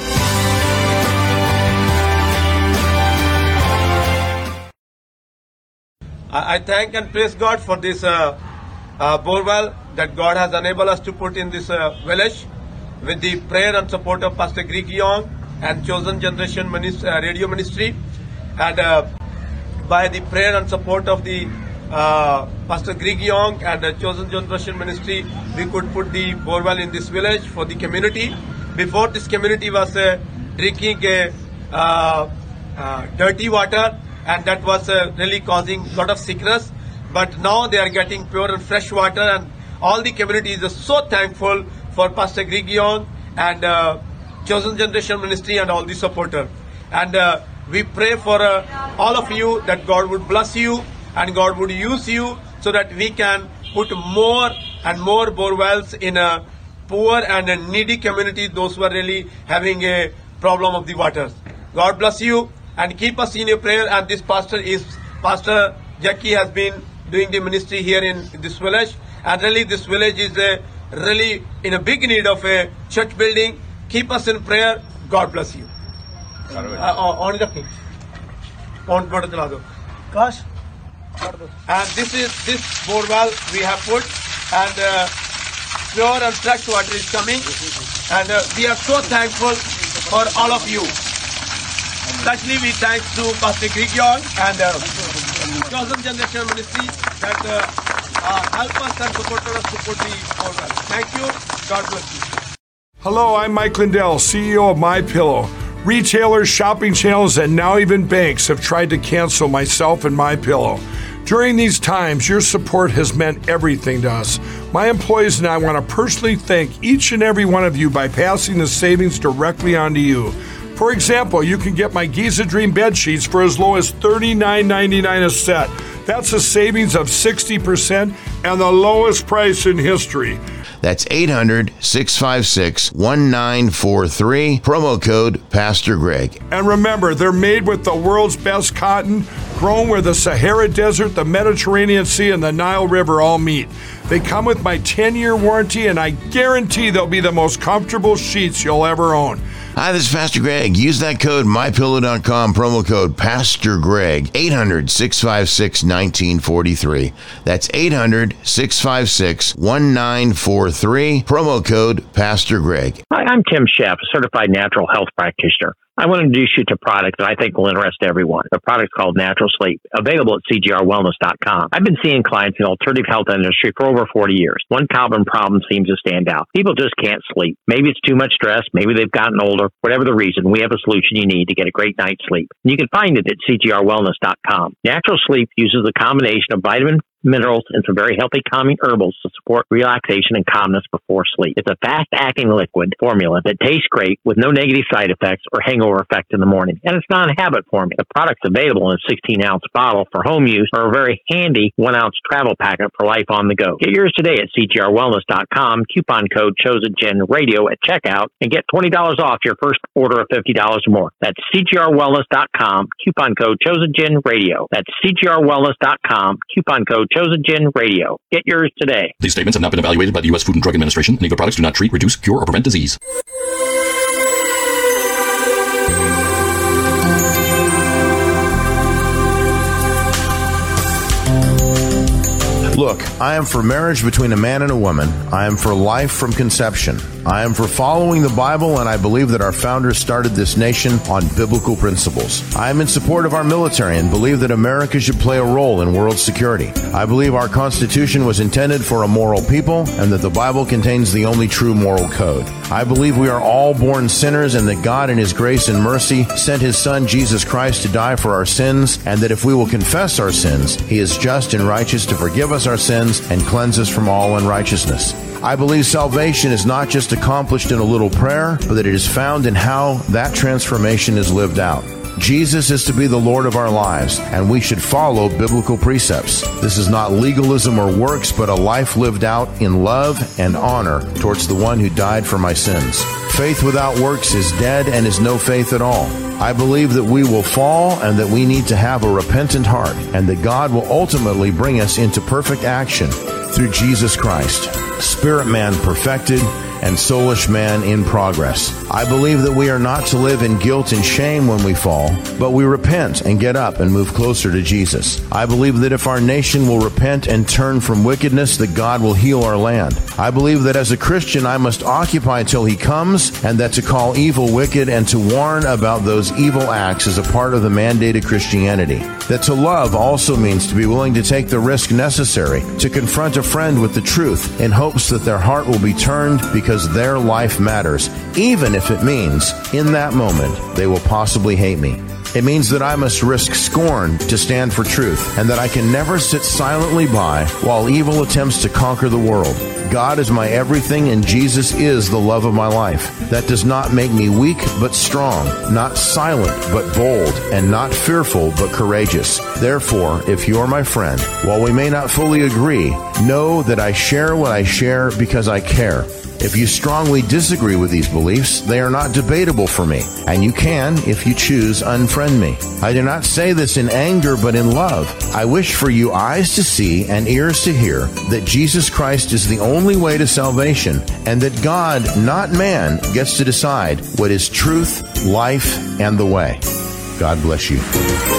I thank and praise God for this uh, uh, borewell that God has enabled us to put in this uh, village, with the prayer and support of Pastor Greg Young and Chosen Generation Ministry, uh, Radio Ministry, and uh, by the prayer and support of the uh, Pastor Greg Young and the Chosen Generation Ministry, we could put the borewell in this village for the community. Before, this community was uh, drinking uh, uh, uh, dirty water, and that was uh, really causing a lot of sickness. But now they are getting pure and fresh water, and all the community is so thankful for Pastor Greg Young and uh, Chosen Generation Ministry and all the supporters. And uh, we pray for uh, all of you that God would bless you and God would use you so that we can put more and more borewells in a poor and a needy community, those who are really having a problem of the waters. God bless you and keep us in your prayer. And this pastor is, Pastor Jackie has been doing the ministry here in this village. And really this village is a, really in a big need of a church building. Keep us in prayer. God bless you. On the on Gosh. And this is this borewell we have put, and uh, pure and fresh water is coming, and uh, we are so thankful for all of you. Especially we thank to Pastor Greg Young and uh, Chosen Generation Ministry that uh, uh, help us and support us to put the borewell. Thank you. God bless you. Hello, I'm Mike Lindell, C E O of MyPillow. Retailers, shopping channels, and now even banks have tried to cancel myself and MyPillow. During these times, your support has meant everything to us. My employees and I want to personally thank each and every one of you by passing the savings directly on to you. For example, you can get my Giza Dream bed sheets for as low as thirty-nine ninety-nine a set. That's a savings of sixty percent and the lowest price in history. That's eight hundred, six five six, one nine four three, promo code Pastor Greg. And remember, they're made with the world's best cotton, grown where the Sahara Desert, the Mediterranean Sea, and the Nile River all meet. They come with my ten-year warranty, and I guarantee they'll be the most comfortable sheets you'll ever own. Hi, this is Pastor Greg. Use that code my pillow dot com, promo code Pastor Greg, eight hundred, six five six, one nine four three. That's eight hundred, six five six, one nine four three, promo code Pastor Greg. Hi, I'm Tim Sheff, a certified natural health practitioner. I want to introduce you to a product that I think will interest everyone. The product's called Natural Sleep, available at C G R wellness dot com. I've been seeing clients in the alternative health industry for over forty years. One common problem seems to stand out. People just can't sleep. Maybe it's too much stress. Maybe they've gotten older. Whatever the reason, we have a solution you need to get a great night's sleep. And you can find it at C G R wellness dot com. Natural Sleep uses a combination of vitamin, minerals, and some very healthy calming herbals to support relaxation and calmness before sleep. It's a fast-acting liquid formula that tastes great with no negative side effects or hangover effect in the morning. And it's non-habit forming. The product's available in a sixteen-ounce bottle for home use or a very handy one-ounce travel packet for life on the go. Get yours today at C G R wellness dot com, coupon code ChosenGenRadio at checkout, and get twenty dollars off your first order of fifty dollars or more. That's C G R wellness dot com, coupon code ChosenGenRadio. That's C G R wellness dot com, coupon code Chosen Gen Radio. Get yours today. These statements have not been evaluated by the U S Food and Drug Administration. Any of the products do not treat, reduce, cure, or prevent disease. Look, I am for marriage between a man and a woman. I am for life from conception. I am for following the Bible, and I believe that our founders started this nation on biblical principles. I am in support of our military and believe that America should play a role in world security. I believe our Constitution was intended for a moral people and that the Bible contains the only true moral code. I believe we are all born sinners and that God in His grace and mercy sent His Son Jesus Christ to die for our sins, and that if we will confess our sins, He is just and righteous to forgive us our sins and cleanse us from all unrighteousness. I believe salvation is not just accomplished in a little prayer, but that it is found in how that transformation is lived out. Jesus is to be the Lord of our lives, and we should follow biblical precepts. This is not legalism or works, but a life lived out in love and honor towards the one who died for my sins. Faith without works is dead and is no faith at all. I believe that we will fall and that we need to have a repentant heart, and that God will ultimately bring us into perfect action through Jesus Christ. spirit man perfected, and soulish man in progress. I believe that we are not to live in guilt and shame when we fall, but we repent and get up and move closer to Jesus. I believe that if our nation will repent and turn from wickedness, that God will heal our land. I believe that as a Christian, I must occupy till he comes, and that to call evil wicked and to warn about those evil acts is a part of the mandated Christianity. That to love also means to be willing to take the risk necessary to confront a friend with the truth in hopes that their heart will be turned because their life matters, even if it means, in that moment, they will possibly hate me. It means that I must risk scorn to stand for truth, and that I can never sit silently by while evil attempts to conquer the world. God is my everything, and Jesus is the love of my life. That does not make me weak, but strong, not silent, but bold, and not fearful, but courageous. Therefore, if you're my friend, while we may not fully agree, know that I share what I share because I care. If you strongly disagree with these beliefs, they are not debatable for me, and you can, if you choose, unfriend me. I do not say this in anger, but in love. I wish for you eyes to see and ears to hear that Jesus Christ is the only way to salvation, and that God, not man, gets to decide what is truth, life, and the way. God bless you.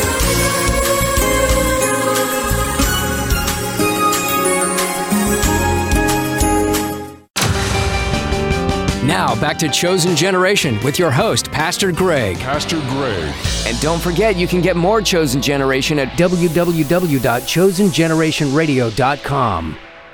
Now, back to Chosen Generation with your host, Pastor Greg. Pastor Greg. And don't forget, you can get more Chosen Generation at w w w dot chosen generation radio dot com.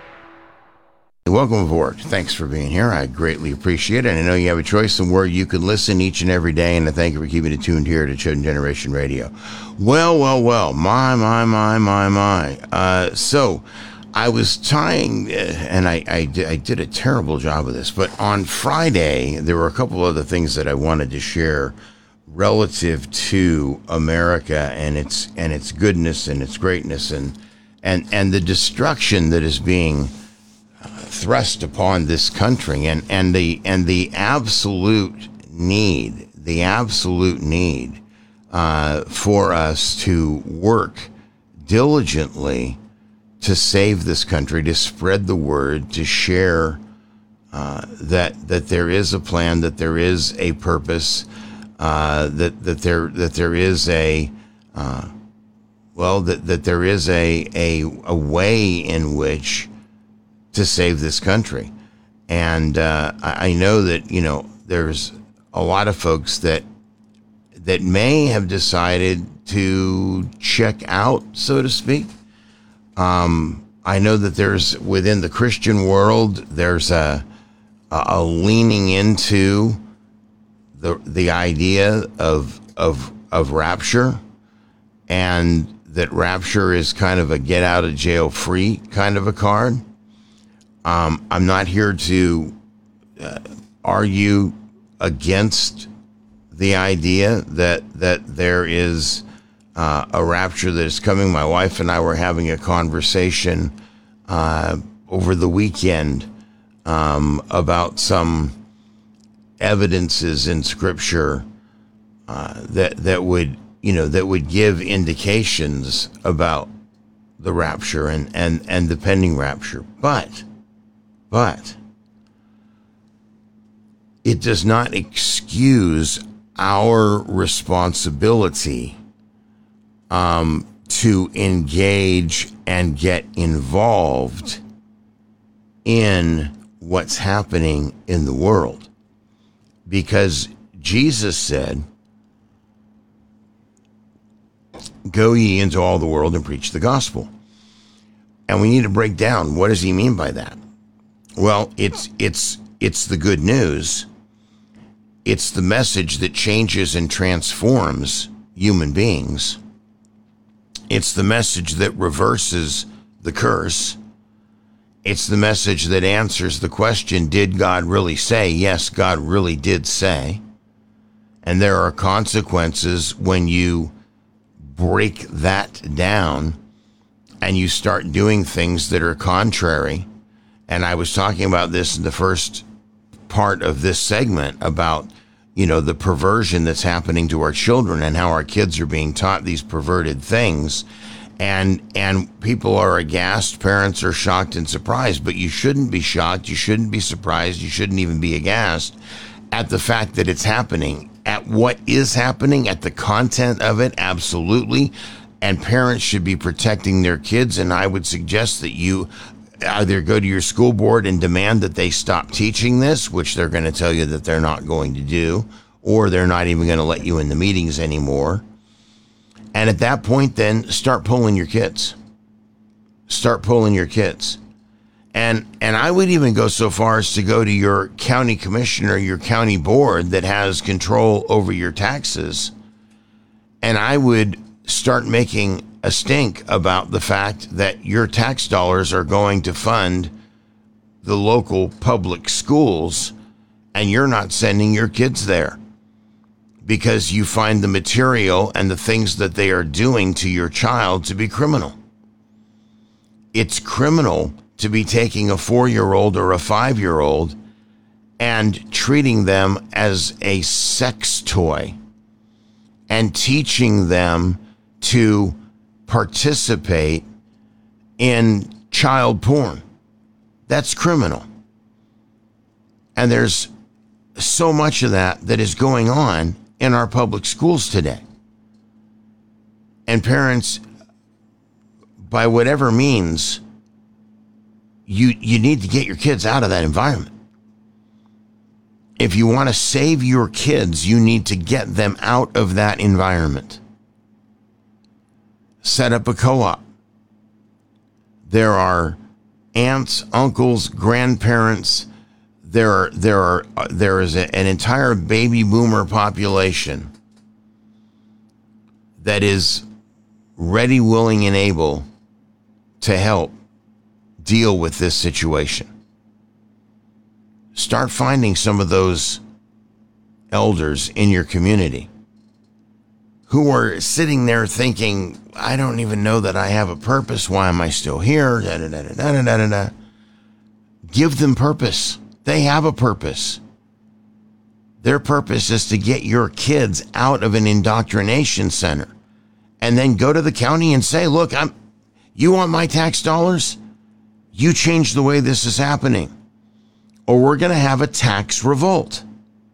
Welcome aboard. Thanks for being here. I greatly appreciate it. And I know you have a choice in where you can listen each and every day, and I thank you for keeping it tuned here to Chosen Generation Radio. Well, well, well, my, my, my, my, my. Uh, so... I was tying, uh, and I, I, did, I did a terrible job of this, but on Friday, there were a couple other things that I wanted to share relative to America and its and its goodness and its greatness and and, and the destruction that is being uh, thrust upon this country and, and the and the absolute need, the absolute need uh, for us to work diligently to save this country, to spread the word, to share uh, that that there is a plan, that there is a purpose, uh, that that there that there is a uh, well that, that there is a, a a way in which to save this country, and uh, I, I know that you know there's a lot of folks that that may have decided to check out, so to speak. Um, I know that there's within the Christian world, there's a, a leaning into the, the idea of, of, of rapture, and that rapture is kind of a get out of jail free kind of a card. Um, I'm not here to uh, argue against the idea that, that there is Uh, a rapture that is coming. My wife and I were having a conversation uh, over the weekend um, about some evidences in Scripture uh, that that would you know that would give indications about the rapture and and and the pending rapture. But but it does not excuse our responsibility Um, to engage and get involved in what's happening in the world. Because Jesus said, "Go ye into all the world and preach the gospel." And we need to break down, what does he mean by that? Well, it's it's it's the good news. It's the message that changes and transforms human beings. It's the message that reverses the curse. It's the message that answers the question, did God really say? Yes, God really did say. And there are consequences when you break that down and you start doing things that are contrary. And I was talking about this in the first part of this segment about, you know, the perversion that's happening to our children and how our kids are being taught these perverted things. And and people are aghast, parents are shocked and surprised, but you shouldn't be shocked, you shouldn't be surprised, you shouldn't even be aghast at the fact that it's happening. At what is happening, at the content of it, absolutely. And parents should be protecting their kids, and I would suggest that you either go to your school board and demand that they stop teaching this, which they're going to tell you that they're not going to do, or they're not even going to let you in the meetings anymore. And at that point, then start pulling your kids. Start pulling your kids. And and I would even go so far as to go to your county commissioner, your county board that has control over your taxes. And I would start making a stink about the fact that your tax dollars are going to fund the local public schools and you're not sending your kids there because you find the material and the things that they are doing to your child to be criminal. It's criminal to be taking a four-year-old or a five-year-old and treating them as a sex toy and teaching them to participate in child porn. That's criminal. And there's so much of that that is going on in our public schools today. And parents, by whatever means, you you need to get your kids out of that environment. If you want to save your kids, you need to get them out of that environment. Set up a co-op. There are aunts, uncles, grandparents. There are there are uh, there is a, an entire baby boomer population that is ready, willing, and able to help deal with this situation. Start finding some of those elders in your community who are sitting there thinking, I don't even know that I have a purpose. Why am I still here? Da, da, da, da, da, da, da, da. Give them purpose. They have a purpose. Their purpose is to get your kids out of an indoctrination center and then go to the county and say, look, I'm, you want my tax dollars? You change the way this is happening, or we're going to have a tax revolt.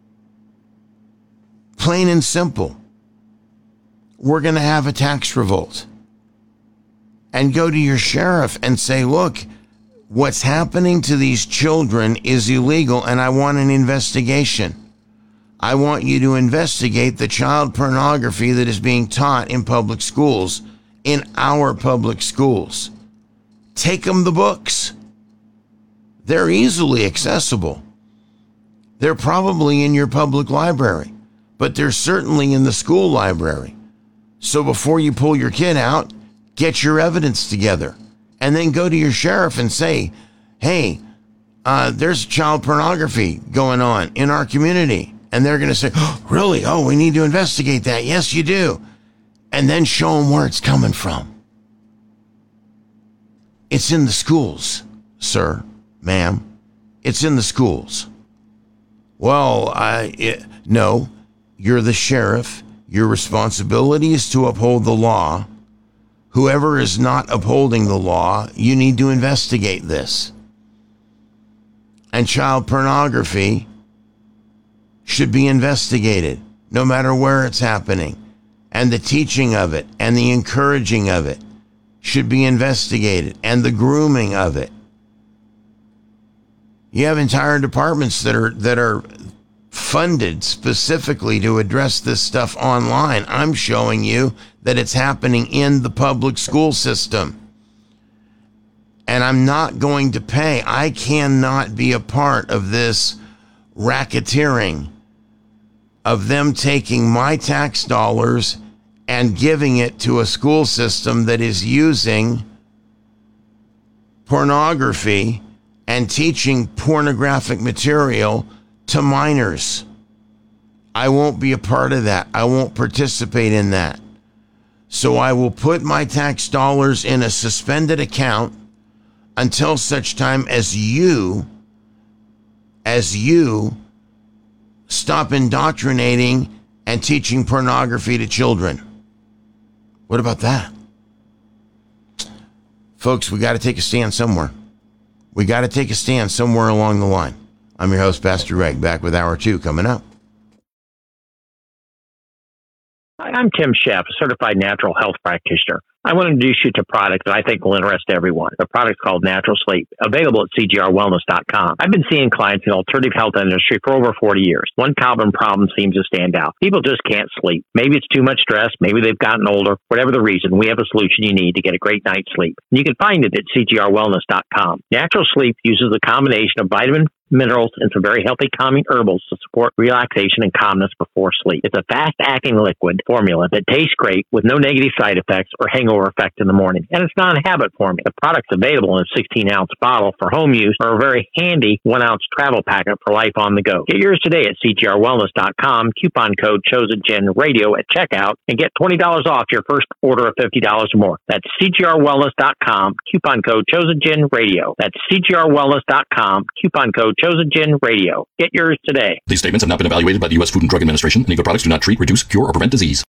Plain and simple. We're going to have a tax revolt. And go to your sheriff and say, look, what's happening to these children is illegal, and I want an investigation. I want you to investigate the child pornography that is being taught in public schools, in our public schools. Take them the books. They're easily accessible. They're probably in your public library, but they're certainly in the school library. So before you pull your kid out, get your evidence together and then go to your sheriff and say, hey, uh, there's child pornography going on in our community. And they're going to say, oh, really? Oh, we need to investigate that. Yes, you do. And then show them where it's coming from. It's in the schools, sir, ma'am. It's in the schools. Well, I it, no, you're the sheriff. Your responsibility is to uphold the law. Whoever is not upholding the law, you need to investigate this. And child pornography should be investigated, no matter where it's happening. And the teaching of it and the encouraging of it should be investigated, and the grooming of it. You have entire departments that are that are funded specifically to address this stuff online. I'm showing you that it's happening in the public school system. And I'm not going to pay. I cannot be a part of this racketeering of them taking my tax dollars and giving it to a school system that is using pornography and teaching pornographic material to minors. I won't be a part of that. I won't participate in that. So I will put my tax dollars in a suspended account until such time as you, as you stop indoctrinating and teaching pornography to children. What about that? Folks, we got to take a stand somewhere. We got to take a stand somewhere along the line. I'm your host, Pastor Greg, back with Hour two coming up. Hi, I'm Tim Sheff, a certified natural health practitioner. I want to introduce you to a product that I think will interest everyone. The product's called Natural Sleep, available at C G R wellness dot com. I've been seeing clients in the alternative health industry for over forty years. One common problem seems to stand out. People just can't sleep. Maybe it's too much stress. Maybe they've gotten older. Whatever the reason, we have a solution you need to get a great night's sleep. And you can find it at C G R wellness dot com. Natural Sleep uses a combination of vitamin, minerals, and some very healthy calming herbals to support relaxation and calmness before sleep. It's a fast-acting liquid formula that tastes great with no negative side effects or hangover effect in the morning. And it's not a habit forming. The product's available in a sixteen-ounce bottle for home use or a very handy one-ounce travel packet for life on the go. Get yours today at C G R wellness dot com, coupon code ChosenGenRadio at checkout, and get twenty dollars off your first order of fifty dollars or more. That's C G R wellness dot com, coupon code ChosenGenRadio. That's C G R wellness dot com, coupon code ChosenGenRadio. Get yours today. These statements have not been evaluated by the U S Food and Drug Administration. Any of the products do not treat, reduce, cure, or prevent disease.